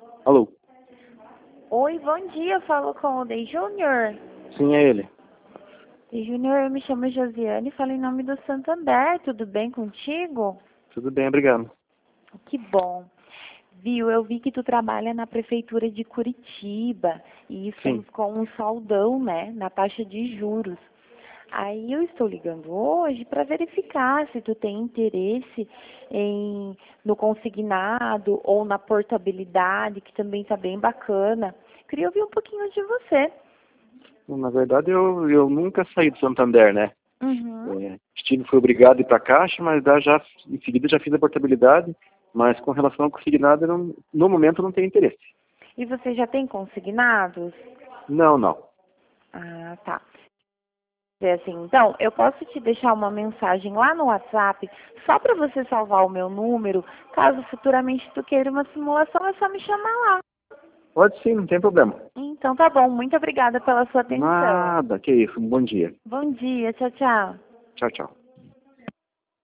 Alô? Oi, bom dia. Eu falo com o Dei Júnior. Sim, é ele. Dei Júnior, eu me chamo Josiane e falo em nome do Santander. Tudo bem contigo? Tudo bem, obrigado. Que bom. Viu, eu vi que tu trabalha na prefeitura de Curitiba e Sim. estamos com um saldão, né, na taxa de juros. Aí eu estou ligando hoje para verificar se tu tem interesse no consignado ou na portabilidade, que também está bem bacana. Queria ouvir um pouquinho de você. Na verdade, eu nunca saí do Santander, né? Uhum. Fui obrigado a ir para a Caixa, mas em seguida já fiz a portabilidade, mas com relação ao consignado, no momento não tenho interesse. E você já tem consignados? Não, não. Ah, tá. É assim, então, eu posso te deixar uma mensagem lá no WhatsApp, só para você salvar o meu número. Caso futuramente tu queira uma simulação, é só me chamar lá. Pode sim, não tem problema. Então tá bom, muito obrigada pela sua atenção. Nada, que isso. Um bom dia. Bom dia, tchau, tchau. Tchau, tchau.